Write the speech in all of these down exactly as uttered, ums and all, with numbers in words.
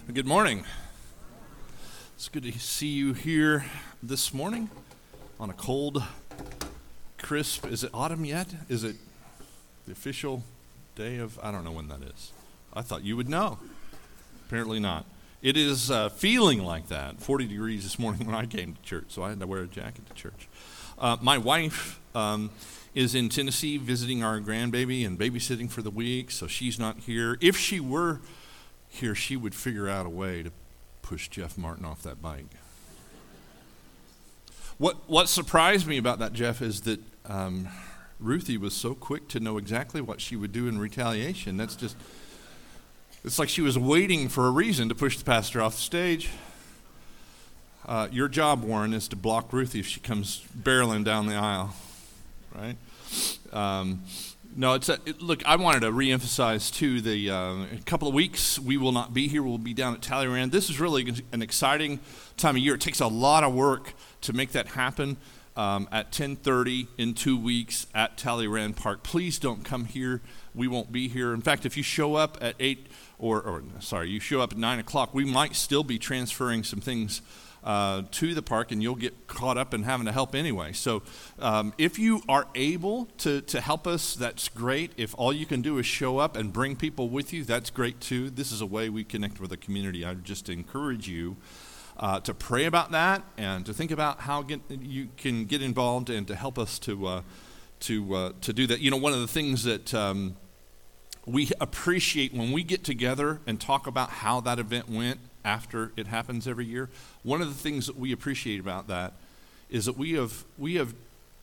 Good morning. It's good to see you here this morning on a cold, crisp, is it autumn yet? Is it the official day of, I don't know when that is. I thought you would know. Apparently not. It is uh, feeling like that, forty degrees this morning when I came to church, so I had to wear a jacket to church. Uh, my wife um, is in Tennessee visiting our grandbaby and babysitting for the week, so she's not here. If she were here, she would figure out a way to push Jeff Martin off that bike. What what surprised me about that, Jeff, is that um, Ruthie was so quick to know exactly what she would do in retaliation. That's just, it's like she was waiting for a reason to push the pastor off the stage. Uh, your job, Warren, is to block Ruthie if she comes barreling down the aisle, right? Um, No, it's a, it, look, I wanted to reemphasize, too, the uh, a couple of weeks we will not be here. We'll be down at Talleyrand. This is really an exciting time of year. It takes a lot of work to make that happen um, at ten thirty in two weeks at Talleyrand Park. Please don't come here. We won't be here. In fact, if you show up at eight or, or sorry, you show up at nine o'clock, we might still be transferring some things Uh, to the park, and you'll get caught up in having to help anyway. So um, if you are able to, to help us, that's great. If all you can do is show up and bring people with you, that's great too. This is a way we connect with the community. I would just encourage you uh, to pray about that and to think about how get, you can get involved and to help us to uh, to uh, to do that. You know, one of the things that um, we appreciate when we get together and talk about how that event went after it happens every year, one of the things that we appreciate about that is that we have we have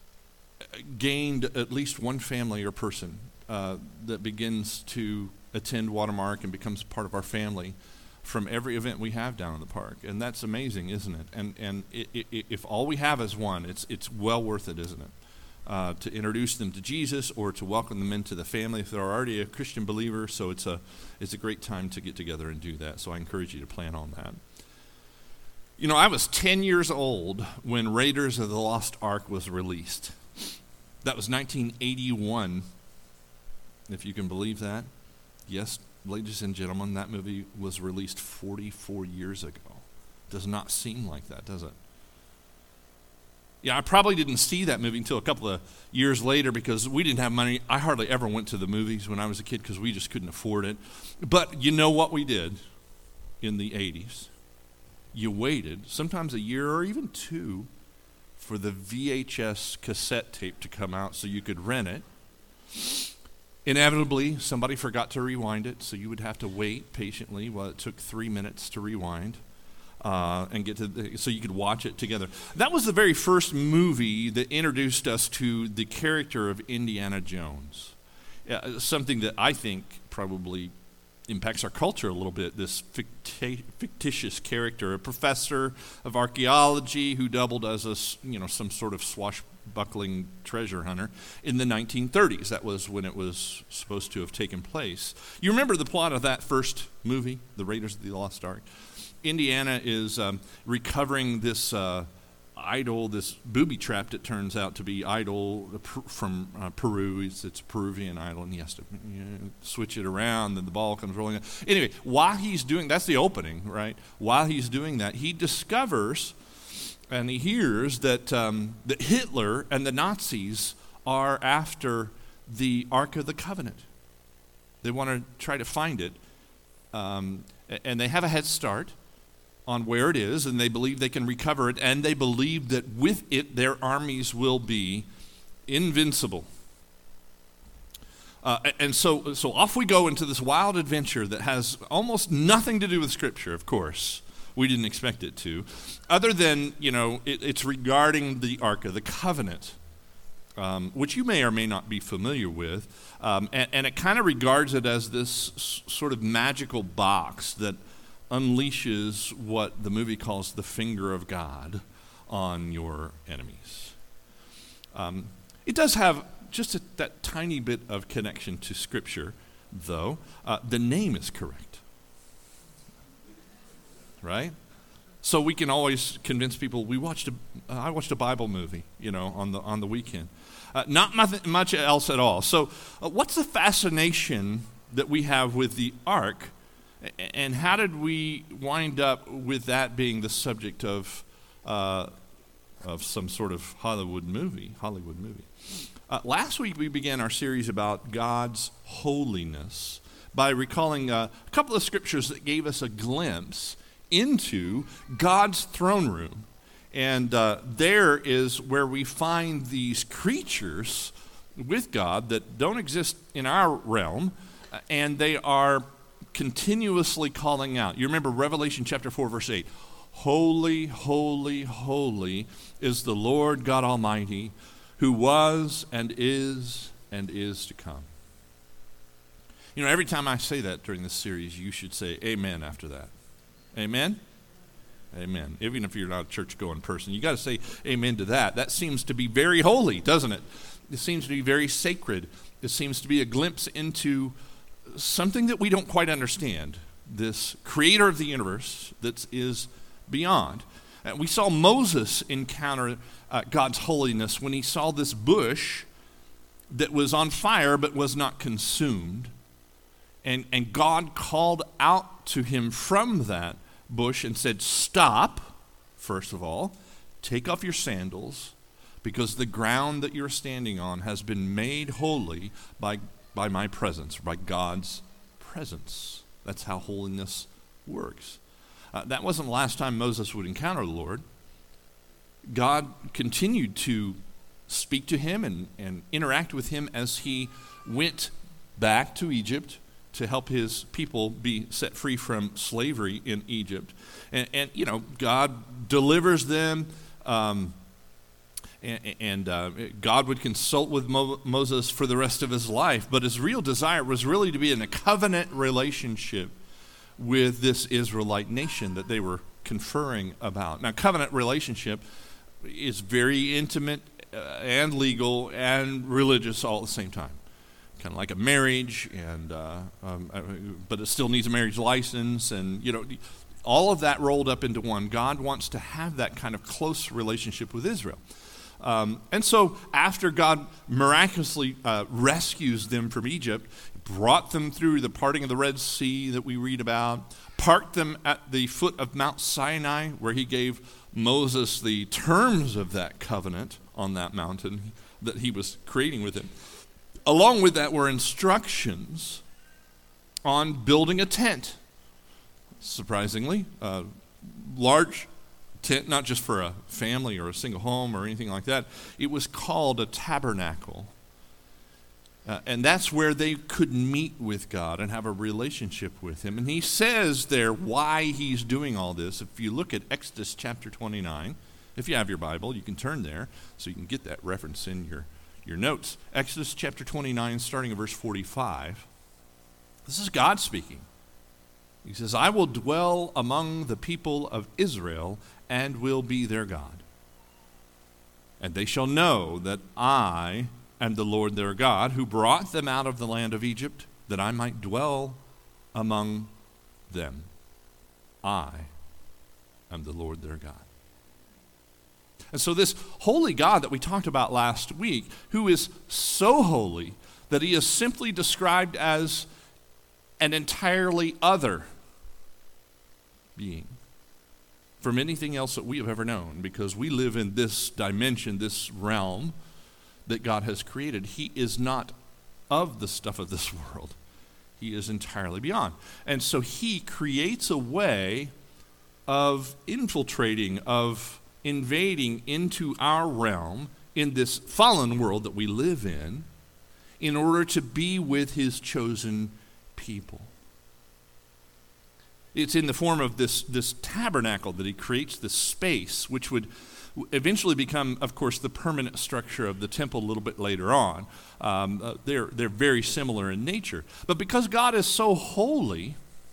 gained at least one family or person uh, that begins to attend Watermark and becomes part of our family from every event we have down in the park, and that's amazing, isn't it? And and it, it, if all we have is one, it's it's well worth it, isn't it? Uh, to introduce them to Jesus or to welcome them into the family if they're already a Christian believer. So it's a it's a great time to get together and do that. So I encourage you to plan on that. You know, I was ten years old when Raiders of the Lost Ark was released. That was nineteen eighty-one, if you can believe that. Yes, ladies and gentlemen, that movie was released forty-four years ago. Does not seem like that, does it? Yeah, I probably didn't see that movie until a couple of years later because we didn't have money. I hardly ever went to the movies when I was a kid because we just couldn't afford it. But you know what we did in the eighties? You waited, sometimes a year or even two, for the V H S cassette tape to come out so you could rent it. Inevitably, somebody forgot to rewind it, so you would have to wait patiently while it took three minutes to rewind. Uh, and get to the, so you could watch it together. That was the very first movie that introduced us to the character of Indiana Jones. Uh, something that I think probably impacts our culture a little bit, this ficti- fictitious character, a professor of archaeology who doubled as a, you know, some sort of swashbuckling treasure hunter in the nineteen thirties. That was when it was supposed to have taken place. You remember the plot of that first movie, The Raiders of the Lost Ark? Indiana is um, recovering this uh, idol, this booby trap that turns out to be idol from uh, Peru. It's, it's a Peruvian idol, and he has to you know, switch it around, then the ball comes rolling out. Anyway, while he's doing, that's the opening, right? While he's doing that, he discovers and he hears that, um, that Hitler and the Nazis are after the Ark of the Covenant. They want to try to find it, um, and they have a head start on where it is, and they believe they can recover it, and they believe that with it their armies will be invincible. Uh, and so, so off we go into this wild adventure that has almost nothing to do with Scripture, of course. We didn't expect it to, other than, you know, it, it's regarding the Ark of the Covenant, um, which you may or may not be familiar with, um, and, and it kind of regards it as this s- sort of magical box that unleashes what the movie calls the finger of God on your enemies. Um, it does have just a, that tiny bit of connection to Scripture, though. Uh, the name is correct, right? So we can always convince people. We watched a, uh, I watched a Bible movie, you know, on the on the weekend. Uh, not much, much else at all. So, uh, what's the fascination that we have with the ark And how did we wind up with that being the subject of uh, of some sort of Hollywood movie? Hollywood movie. Uh, last week we began our series about God's holiness by recalling uh, a couple of scriptures that gave us a glimpse into God's throne room. And uh, there is where we find these creatures with God that don't exist in our realm, and they are continuously calling out. You remember Revelation chapter four, verse eight. Holy, holy, holy is the Lord God Almighty, who was and is and is to come. You know, every time I say that during this series, you should say amen after that. Amen? Amen. Even if you're not a church-going person, you got to say amen to that. That seems to be very holy, doesn't it? It seems to be very sacred. It seems to be a glimpse into something that we don't quite understand, this creator of the universe that is beyond. And we saw Moses encounter uh, God's holiness when he saw this bush that was on fire but was not consumed. And, and God called out to him from that bush and said, stop, first of all, take off your sandals, because the ground that you're standing on has been made holy by by my presence, by God's presence. That's how holiness works. Uh, that wasn't the last time Moses would encounter the Lord. God continued to speak to him and, and interact with him as he went back to Egypt to help his people be set free from slavery in Egypt. And, and you know, God delivers them. Um, And, and uh, God would consult with Mo- Moses for the rest of his life, but his real desire was really to be in a covenant relationship with this Israelite nation that they were conferring about. Now, covenant relationship is very intimate uh, and legal and religious all at the same time, kind of like a marriage, and uh, um, uh, but it still needs a marriage license, and you know, all of that rolled up into one. God wants to have that kind of close relationship with Israel. Um, and so after God miraculously uh, rescues them from Egypt, brought them through the parting of the Red Sea that we read about, parked them at the foot of Mount Sinai, where he gave Moses the terms of that covenant on that mountain that he was creating with him. Along with that were instructions on building a tent. Surprisingly, uh, large tent, not just for a family or a single home or anything like that. It was called a tabernacle. Uh, and that's where they could meet with God and have a relationship with him. And he says there why he's doing all this. If you look at Exodus chapter twenty-nine, if you have your Bible, you can turn there so you can get that reference in your, your notes. Exodus chapter twenty-nine, starting at verse forty-five. This is God speaking. He says, I will dwell among the people of Israel and will be their God. And they shall know that I am the Lord their God, who brought them out of the land of Egypt, that I might dwell among them. I am the Lord their God. And so this holy God that we talked about last week, who is so holy that he is simply described as an entirely other being from anything else that we have ever known, because we live in this dimension, this realm that God has created. He is not of the stuff of this world. He is entirely beyond. And so he creates a way of infiltrating, of invading into our realm in this fallen world that we live in, in order to be with his chosen people. It's in the form of this, this tabernacle that he creates, this space, which would eventually become, of course, the permanent structure of the temple a little bit later on. Um, uh, they're, they're very similar in nature. But because God is so holy,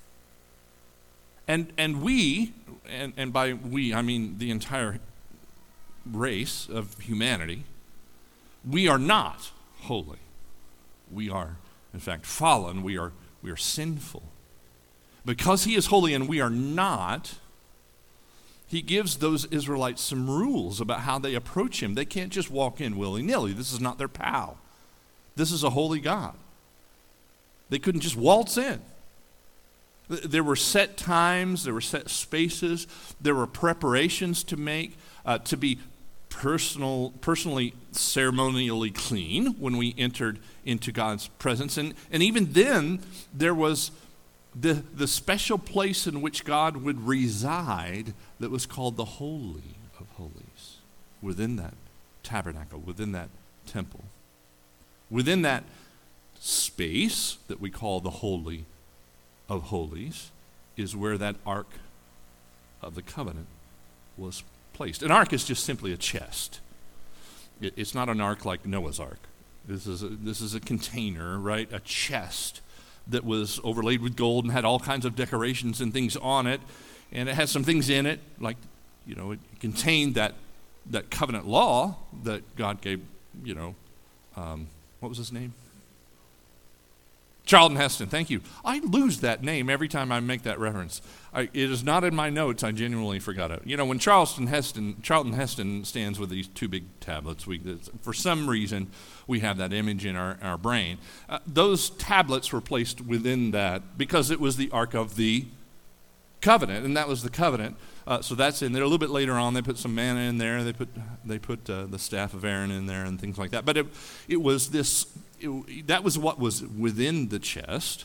and, and we, and, and by we, I mean the entire race of humanity, we are not holy. We are, in fact, fallen. We are, we are sinful. Because he is holy and we are not, he gives those Israelites some rules about how they approach him. They can't just walk in willy-nilly. This is not their pal. This is a holy God. They couldn't just waltz in. There were set times, there were set spaces, there were preparations to make, uh, to be personal, personally, ceremonially clean when we entered into God's presence. And, and even then, there was the, the special place in which God would reside that was called the Holy of Holies, within that tabernacle, within that temple. Within that space that we call the Holy of Holies is where that Ark of the Covenant was placed. An ark is just simply a chest. It, it's not an ark like Noah's Ark. This is a, this is a container, right? A chest that was overlaid with gold and had all kinds of decorations and things on it, and it has some things in it, like, you know, it contained that that covenant law that God gave, you know, um, what was his name? Charlton Heston, thank you. I lose that name every time I make that reference. I, it is not in my notes. I genuinely forgot it. You know, when Charlton Heston, Charlton Heston stands with these two big tablets, we, for some reason, we have that image in our, our brain. Uh, those tablets were placed within that because it was the Ark of the Covenant, and that was the covenant. Uh, so that's in there. A little bit later on, they put some manna in there. They put they put uh, the staff of Aaron in there and things like that. But it it was this. It, that was what was within the chest,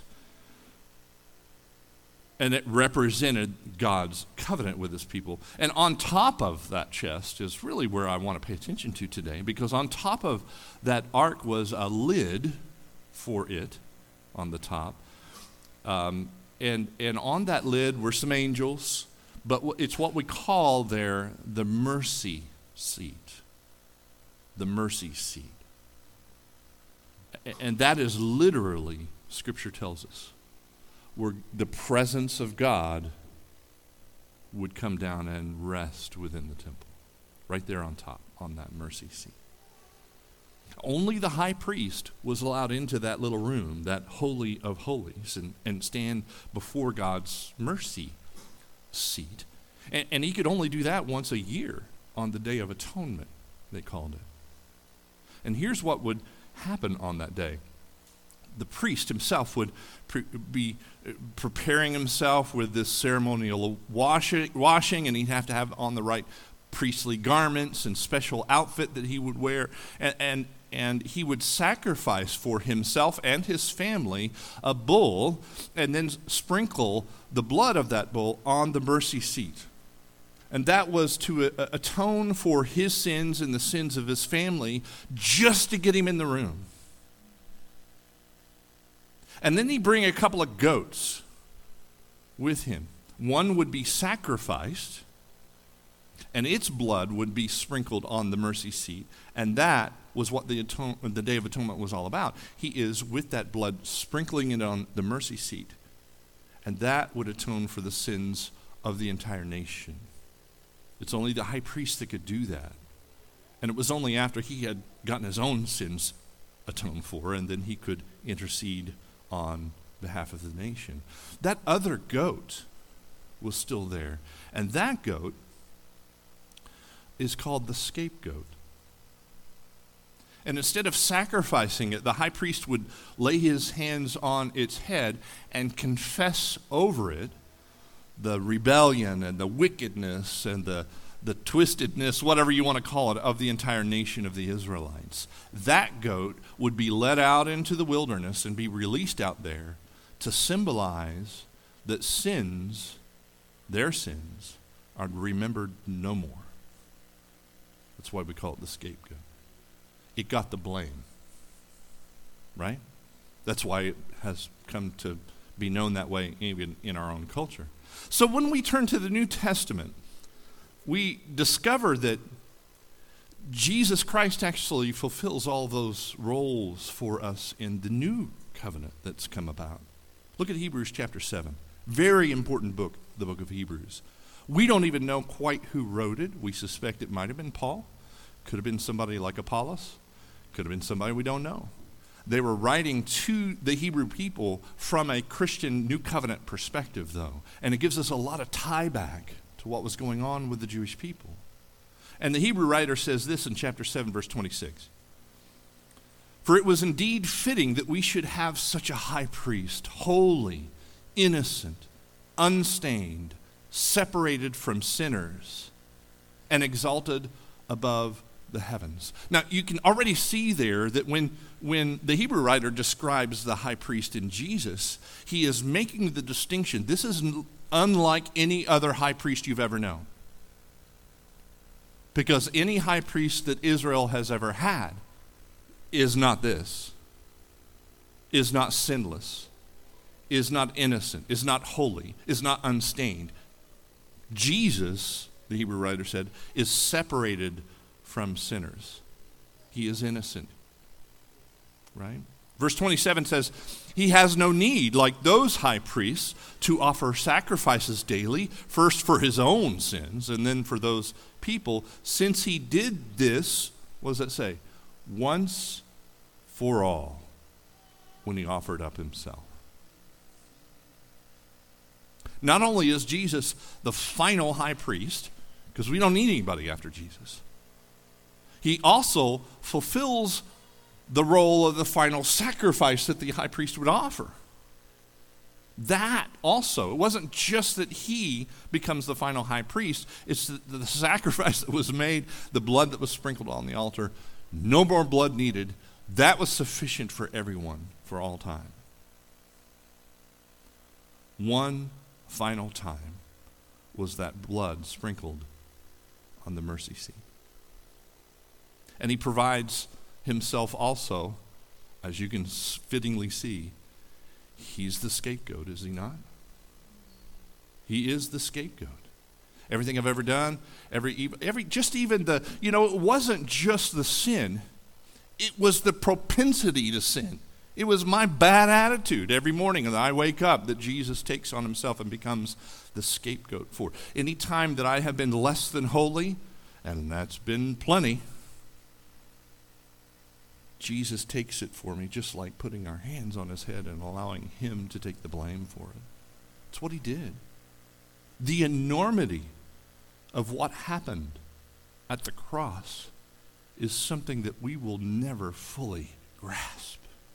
and it represented God's covenant with his people. And on top of that chest is really where I want to pay attention to today, because on top of that ark was a lid for it on the top. Um, and, and on that lid were some angels, but it's what we call there the mercy seat. The mercy seat. And that is literally, Scripture tells us, where the presence of God would come down and rest within the temple, right there on top, on that mercy seat. Only the high priest was allowed into that little room, that Holy of Holies, and, and stand before God's mercy seat. And, and he could only do that once a year on the Day of Atonement, they called it. And here's what would happen on that day. The priest himself would pre- be preparing himself with this ceremonial washing, washing, and he'd have to have on the right priestly garments and special outfit that he would wear, and, and, and he would sacrifice for himself and his family a bull, and then sprinkle the blood of that bull on the mercy seat. And that was to uh, atone for his sins and the sins of his family, just to get him in the room. And then he'd bring a couple of goats with him. One would be sacrificed, and its blood would be sprinkled on the mercy seat. And that was what the, atone- the Day of Atonement was all about. He is, with that blood, sprinkling it on the mercy seat. And that would atone for the sins of the entire nation. It's only the high priest that could do that. And it was only after he had gotten his own sins atoned for, and then he could intercede on behalf of the nation. That other goat was still there. And that goat is called the scapegoat. And instead of sacrificing it, the high priest would lay his hands on its head and confess over it the rebellion and the wickedness and the, the twistedness, whatever you want to call it, of the entire nation of the Israelites. That goat would be led out into the wilderness and be released out there to symbolize that sins, their sins, are remembered no more. That's why we call it the scapegoat. It got the blame, right? That's why it has come to be known that way even in our own culture. So when we turn to the New Testament, we discover that Jesus Christ actually fulfills all those roles for us in the new covenant that's come about. Look at Hebrews chapter seven. Very important book, the book of Hebrews. We don't even know quite who wrote it. We suspect it might have been Paul. Could have been somebody like Apollos. Could have been somebody we don't know. They were writing to the Hebrew people from a Christian New Covenant perspective, though. And it gives us a lot of tie back to what was going on with the Jewish people. And the Hebrew writer says this in chapter seven, verse twenty-six. For it was indeed fitting that we should have such a high priest, holy, innocent, unstained, separated from sinners, and exalted above the heavens. Now, you can already see there that when, when the Hebrew writer describes the high priest in Jesus, he is making the distinction. This is unlike any other high priest you've ever known. Because any high priest that Israel has ever had is not this, is not sinless, is not innocent, is not holy, is not unstained. Jesus, the Hebrew writer said, is separated from sinners. He is innocent, right? Verse twenty-seven says, he has no need, like those high priests, to offer sacrifices daily, first for his own sins and then for those people, since he did this, what does that say? Once for all, when he offered up himself. Not only is Jesus the final high priest, because we don't need anybody after Jesus, he also fulfills the role of the final sacrifice that the high priest would offer. That also, it wasn't just that he becomes the final high priest, it's the, the sacrifice that was made, the blood that was sprinkled on the altar, no more blood needed. That was sufficient for everyone for all time. One final time was that blood sprinkled on the mercy seat. And he provides himself also, as you can fittingly see, he's the scapegoat, is he not? He is the scapegoat. Everything I've ever done, every, every, just even the, you know, it wasn't just the sin, it was the propensity to sin. It was my bad attitude every morning that I wake up that Jesus takes on himself and becomes the scapegoat for. Any time that I have been less than holy, and that's been plenty, Jesus takes it for me, just like putting our hands on his head and allowing him to take the blame for it. It's what he did. The enormity of what happened at the cross is something that we will never fully grasp.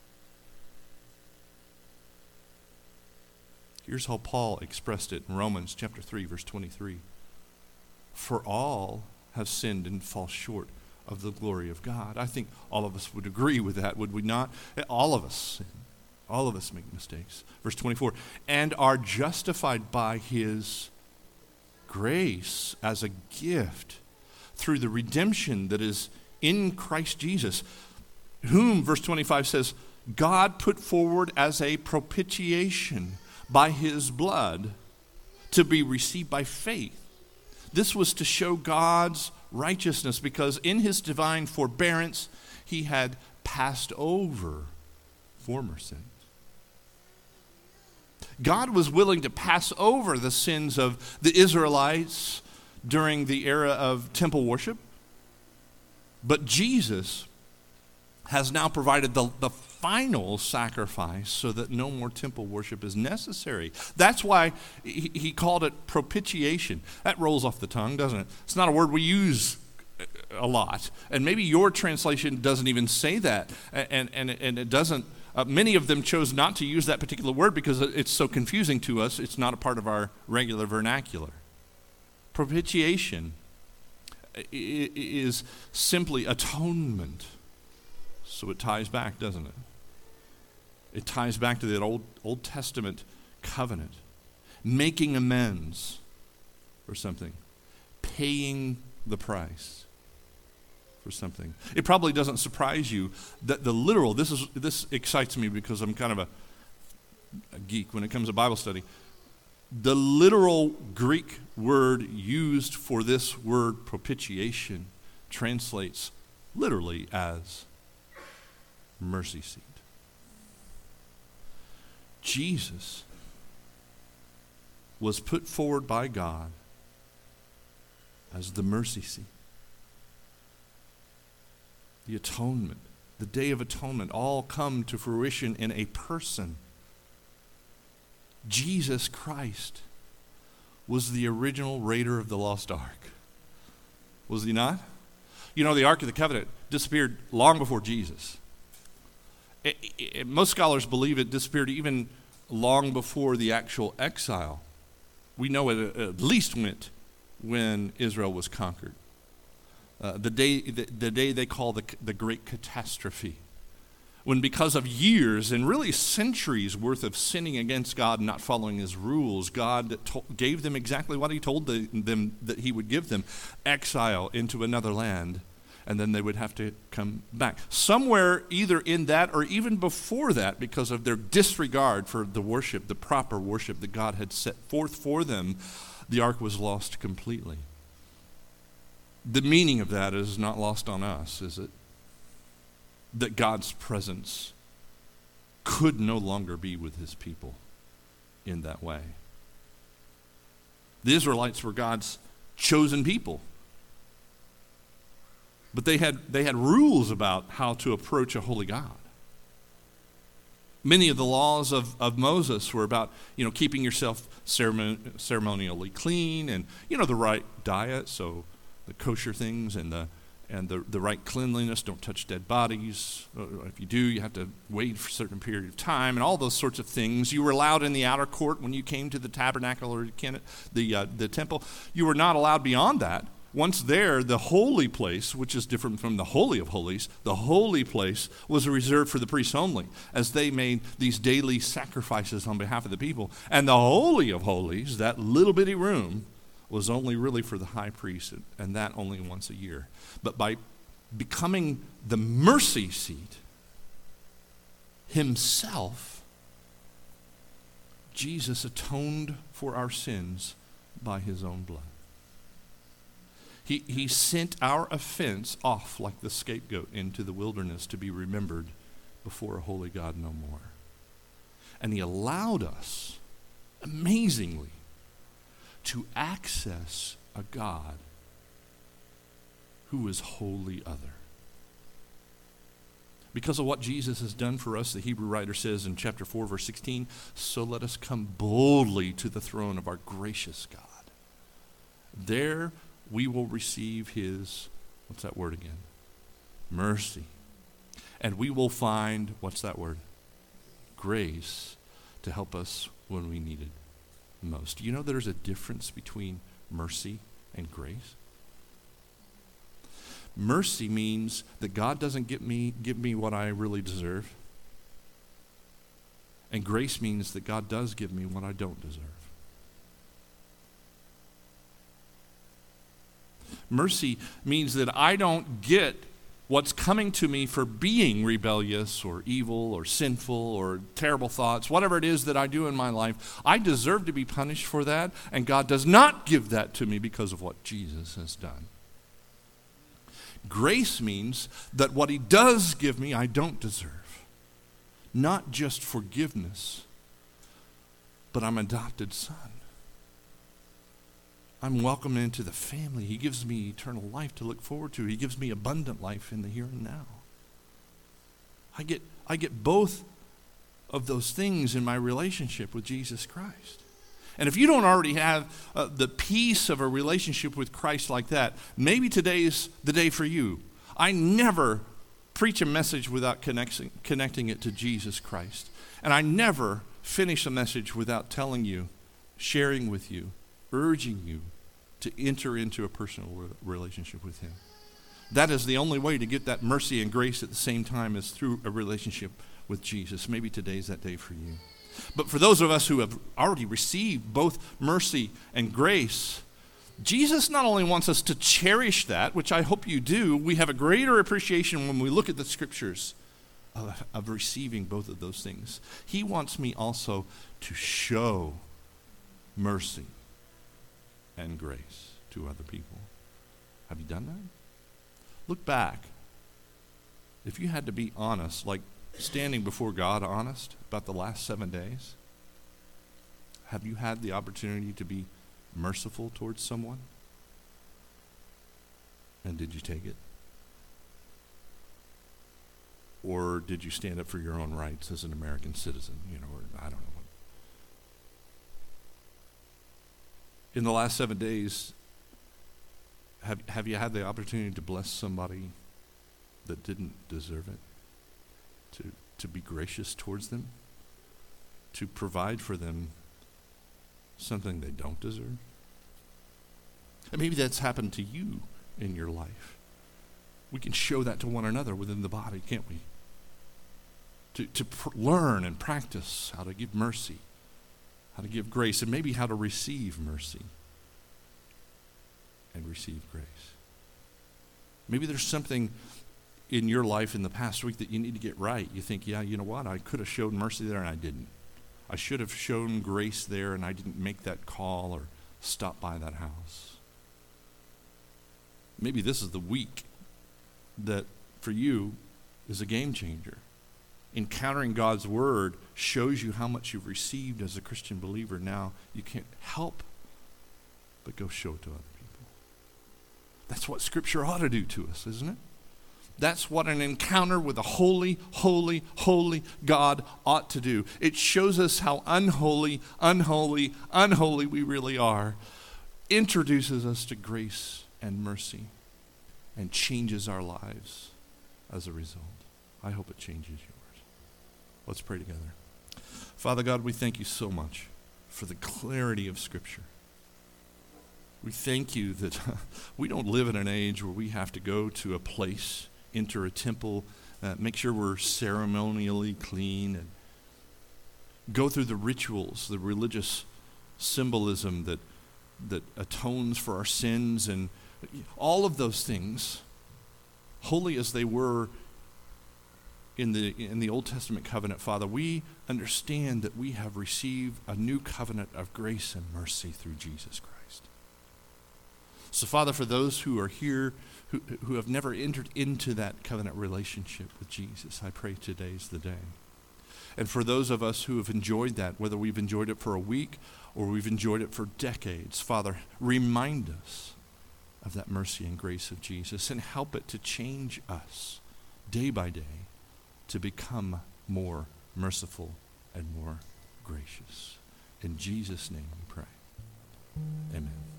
Here's how Paul expressed it in Romans chapter three, verse twenty-three. For all have sinned and fall short of the glory of God. I think all of us would agree with that, would we not? All of us sin. All of us make mistakes. Verse twenty-four, and are justified by his grace as a gift through the redemption that is in Christ Jesus, whom, verse twenty-five says, God put forward as a propitiation by his blood to be received by faith. This was to show God's righteousness, because in his divine forbearance he had passed over former sins. God was willing to pass over the sins of the Israelites during the era of temple worship, but Jesus has now provided the, the final sacrifice so that no more temple worship is necessary. That's why he, he called it propitiation. That rolls off the tongue, doesn't it? It's not a word we use a lot. And maybe your translation doesn't even say that. And, and, and it doesn't, uh, many of them chose not to use that particular word because it's so confusing to us. It's not a part of our regular vernacular. Propitiation is simply atonement. So it ties back, doesn't it? It ties back to that Old, Old Testament covenant. Making amends for something. Paying the price for something. It probably doesn't surprise you that the literal, this is this excites me because I'm kind of a, a geek when it comes to Bible study. The literal Greek word used for this word propitiation translates literally as mercy seat. Jesus was put forward by God as the mercy seat. The atonement, the day of atonement, all come to fruition in a person. Jesus Christ was the original raider of the lost ark. Was he not? You know, the Ark of the Covenant disappeared long before Jesus. It, it, most scholars believe it disappeared even long before the actual exile we know it at least went when Israel was conquered. Uh, the day the, the day they call the, the Great Catastrophe. When because of years and really centuries worth of sinning against God and not following his rules, God to- gave them exactly what he told the, them that he would give them, exile into another land, and then they would have to come back. Somewhere either in that or even before that, because of their disregard for the worship, the proper worship that God had set forth for them, the ark was lost completely. The meaning of that is not lost on us, is it? That God's presence could no longer be with his people in that way. The Israelites were God's chosen people. But they had they had rules about how to approach a holy God. Many of the laws of, of Moses were about, you know, keeping yourself ceremon- ceremonially clean and, you know, the right diet, so the kosher things and the and the, the right cleanliness. Don't touch dead bodies. If you do, you have to wait for a certain period of time and all those sorts of things. You were allowed in the outer court when you came to the tabernacle or the, uh, the temple. You were not allowed beyond that. Once there, the holy place, which is different from the Holy of Holies, the holy place was reserved for the priests only, as they made these daily sacrifices on behalf of the people. And the Holy of Holies, that little bitty room, was only really for the high priest, and that only once a year. But by becoming the mercy seat himself, Jesus atoned for our sins by his own blood. He, he sent our offense off like the scapegoat into the wilderness to be remembered before a holy God no more. And he allowed us, amazingly, to access a God who is wholly other. Because of what Jesus has done for us, the Hebrew writer says in chapter four, verse sixteen, so let us come boldly to the throne of our gracious God. There we will receive his, what's that word again? Mercy. And we will find, what's that word? Grace to help us when we need it most. Do you know there's a difference between mercy and grace? Mercy means that God doesn't give me, give me what I really deserve. And grace means that God does give me what I don't deserve. Mercy means that I don't get what's coming to me for being rebellious or evil or sinful or terrible thoughts, whatever it is that I do in my life. I deserve to be punished for that, and God does not give that to me because of what Jesus has done. Grace means that what he does give me, I don't deserve. Not just forgiveness, but I'm an adopted son. I'm welcomed into the family. He gives me eternal life to look forward to. He gives me abundant life in the here and now. I get, I get both of those things in my relationship with Jesus Christ. And if you don't already have uh, the peace of a relationship with Christ like that, maybe today's the day for you. I never preach a message without connecting, connecting it to Jesus Christ. And I never finish a message without telling you, sharing with you, urging you to enter into a personal re- relationship with him. That is the only way to get that mercy and grace at the same time is through a relationship with Jesus. Maybe today's that day for you. But for those of us who have already received both mercy and grace, Jesus not only wants us to cherish that, which I hope you do, we have a greater appreciation when we look at the scriptures of, of receiving both of those things. He wants me also to show mercy and grace to other people. Have you done that? Look back. If you had to be honest, like standing before God honest about the last seven days, have you had the opportunity to be merciful towards someone? And did you take it? Or did you stand up for your own rights as an American citizen? You know, or I don't know. In the last seven days, have, have you had the opportunity to bless somebody that didn't deserve it? To, to be gracious towards them? To provide for them something they don't deserve. And maybe that's happened to you in your life. We can show that to one another within the body, can't we? To, to pr- learn and practice how to give mercy, how to give grace, and maybe how to receive mercy and receive grace. Maybe there's something in your life in the past week that you need to get right. You think, yeah, you know what? I could have showed mercy there and I didn't. I should have shown grace there and I didn't make that call or stop by that house. Maybe this is the week that for you is a game changer. Encountering God's word shows you how much you've received as a Christian believer. Now you can't help but go show it to other people. That's what Scripture ought to do to us, isn't it? That's what an encounter with a holy, holy, holy God ought to do. It shows us how unholy, unholy, unholy we really are. Introduces us to grace and mercy and changes our lives as a result. I hope it changes yours. Let's pray together. Father God, we thank you so much for the clarity of Scripture. We thank you that we don't live in an age where we have to go to a place, enter a temple, uh, make sure we're ceremonially clean, and go through the rituals, the religious symbolism that that atones for our sins, and all of those things, holy as they were in the in the Old Testament covenant, Father, we understand that we have received a new covenant of grace and mercy through Jesus Christ. So, Father, for those who are here who, who have never entered into that covenant relationship with Jesus, I pray today's the day. And for those of us who have enjoyed that, whether we've enjoyed it for a week or we've enjoyed it for decades, Father, remind us of that mercy and grace of Jesus and help it to change us day by day to become more merciful and more gracious. In Jesus' name we pray. Amen.